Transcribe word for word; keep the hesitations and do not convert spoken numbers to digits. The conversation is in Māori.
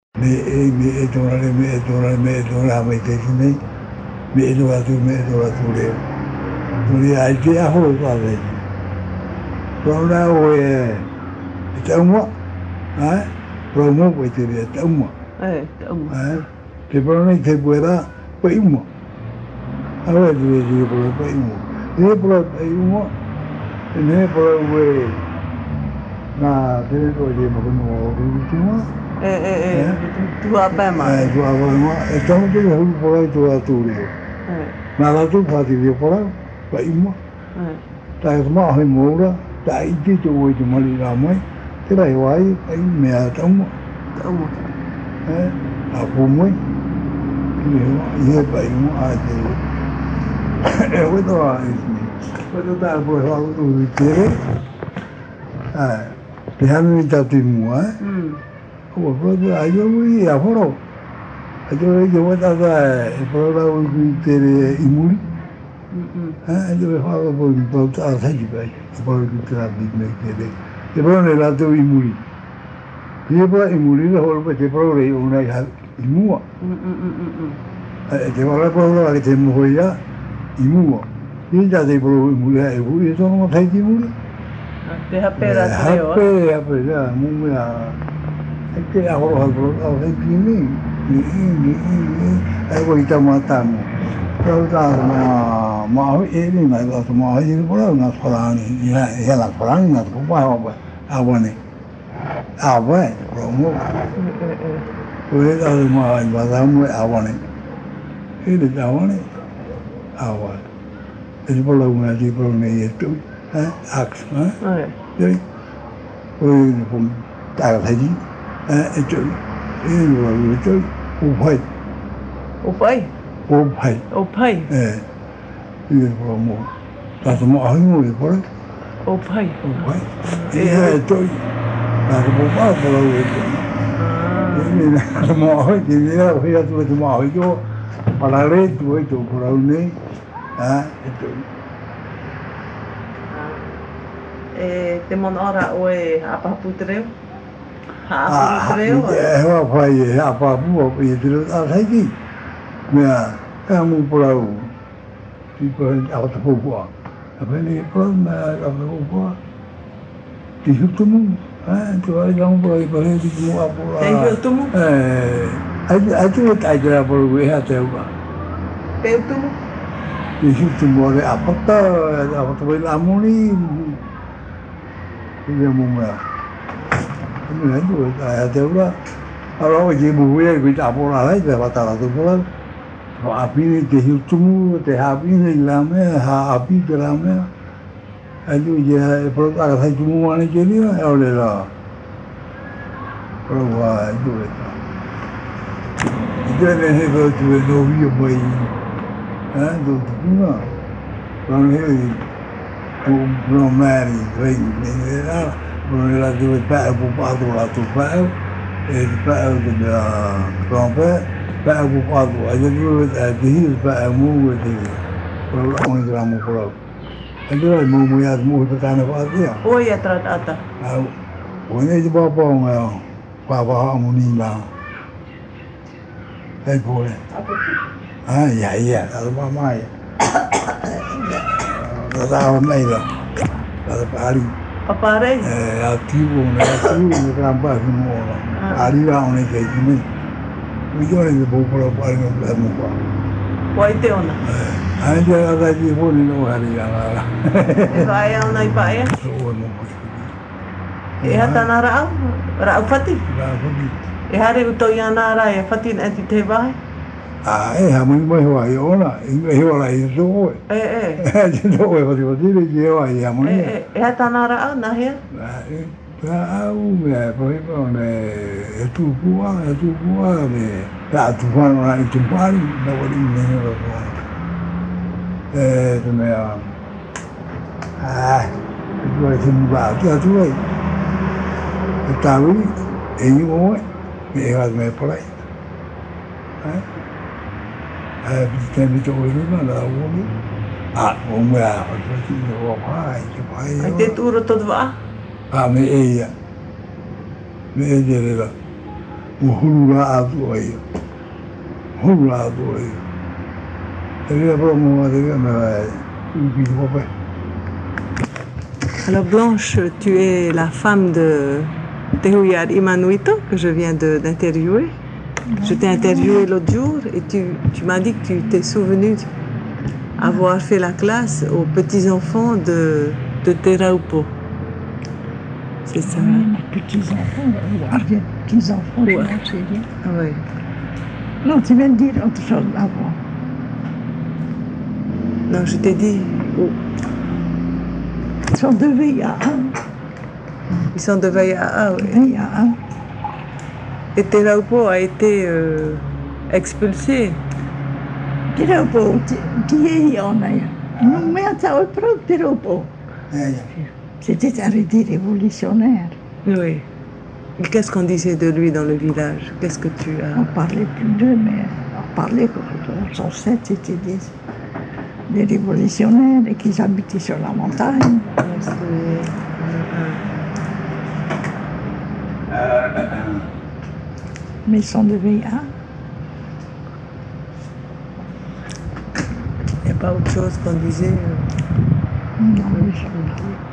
me e me e tora le me e tora me e tora mai te nei me e tora tu me e tora tu le tu le ai te a ho ta le pro na o e te mo eh pro mo ko te le te mo eh te mo eh te pro nei te puera poi mo allora tu le pro poi mo le pro poi mo ne pro we na te ko le mo no ri tu mo eh eh eh tu apa ma eh tu apa ma e tamo te ho pro tu a tu le eh ma la tu fa ti le pro poi mo eh ta ma ho mo ra ta i te tu o te mali la mai te rai wai ai me a tamo te mo eh a po mo i e pai mo a te e o to a i o ta po ha tu te eh te ha mi ta ti mo eh mm o pro a yo wi a foro a yo yo wa ta e pro la u te i muri mm eh yo fa lo po po ta sa ji bai po tu tra di me te de te pro ne la tu i muri ye po i muri lo ho te pro re una ya i mu mm mm mm e te va pro la che te mu ya i mu ni ja te pro i muri e bu e sono tai di muri te hapera te o hape hape ya mu me a e che a ho ho pro o e pi ni ni ni ni e voi ta mata mo pro ta ma ma ho e ni na ta ma ho ni pro na fra ni ya ya la fra ni na ko ba ba a ba ni a ba pro mo we ta ma ma ta mo a ba ni e le ta ba ni a ba e pro la una di pro ne e tu eh ax eh eh we ko ta ga ji eh e tu e lo tu u phai o pai u phai o pai eh e pro mo ta mo a mo e pro o pai u phai e tu ta mo ba pro e tu ni na mo ho ti ni na ho ya tu mo ho yo para le tu e tu pro ne ah e tu e te mon ora o e apa putreu ha apa putreu e ho phai e apa pu o e tu a sai ki me a ka mu pro ti po a ta po po a pe ni pro me a po po ti hu tu mu eh tu ai lang pro i po ti mu a po te hu tu mu eh ai ai tu ai tra pro we ha te ba te tu mu ti hu tu mu le a po ta a po we la mu ni ti mu me ni ai tu ai te ba allora che mu we ki ta po la lai te ba ta la tu po ho api te hu tu mu te ha api ni la me ha api te la me ai tu je pro ta ka tu mu ani che ni e o le la pro wa tu e ta je ne he go tu no vi mo i eh do tu na pro ne tu pro mari ve ne la pro la tu pa pu pa tu la tu pa e pa de la trompe pa pu pa tu a je tu e di pa mu de pro la on gra mo pro allora mo mo ya mo ta na pa dia o ia tra ata a o ne di ba pa nga pa pa mo ni la e po ah ya ya la ma mai la da mai la la pari papare eh attivo ne attivo ne gran pa mo ari la on ke ni mi yo ne bo po pa ni la mo pa poi te ona ai ja ga ji ho ni no ari la la e vai ona i pae o no e hata na ra ra fati la ko e hare uto ia na ra e fati na ti te vai ah e ha mo mo ho ai ona e ho la i so e e e je no e ho di di di ho ai ha mo ni e e hata na ra na he ah u me po po ne e tu bua e tu bua ne la tu fa no ai tu pa ni no ri ne no ko e tu me a ah tu ai tu ba tu tu ai ta ri e ni mo e ha me po lai eh eh te mi to ri na la u ni ah o me a o tu no pa ai tu pa ai te tu ro to va ah me e ia me e le la hurura atu ai. Hurura atu ai. E via promo de que me va a Alors Blanche, tu es la femme de Tehuya Imanuito que je viens d'interviewer. Je t'ai interviewé l'autre jour et tu, tu m'as dit que tu t'es souvenu avoir fait la classe aux petits-enfants de, de Teraupo. C'est ça? Oui, mes petits-enfants, les petits-enfants, je Ouais. m'en souviens. Ah oui. Non, tu viens de dire autre chose avant. Non, je t'ai dit, oh, Ils sont de V A un. ils sont de Vaia'a, oui. V A un. Et Teraupo a été euh, expulsé. Teraupo, qui est en aïe. Non, mais attends, pro Teraupo. C'était un révolutionnaire. Oui. Et qu'est-ce qu'on disait de lui dans le village? Qu'est-ce que tu On as... parlait plus d'eux, mais on parlait que son ancêtre c'était des, des révolutionnaires et qu'ils habitaient sur la montagne. Mais ils sont de V A. Il n'y a pas autre chose qu'on disait? euh, Non, mais je-